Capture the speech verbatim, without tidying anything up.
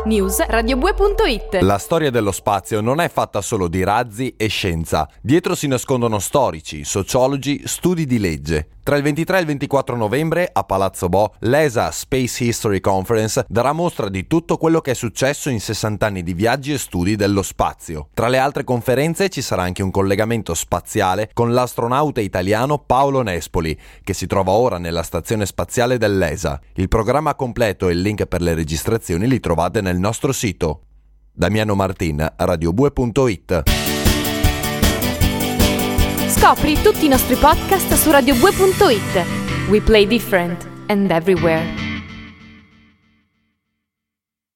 News radiobue punto it. La storia dello spazio non è fatta solo di razzi e scienza. Dietro si nascondono storici, sociologi, studi di legge. Tra il ventitré e il ventiquattro novembre, a Palazzo Bo, l'E S A Space History Conference darà mostra di tutto quello che è successo in sessanta anni di viaggi e studi dello spazio. Tra le altre conferenze ci sarà anche un collegamento spaziale con l'astronauta italiano Paolo Nespoli, che si trova ora nella stazione spaziale dell'E S A. Il programma completo e il link per le registrazioni li trovate nel nostro sito. Damiano Martin, radiobue punto it. Scopri tutti i nostri podcast su radiobue punto it. We play different and everywhere.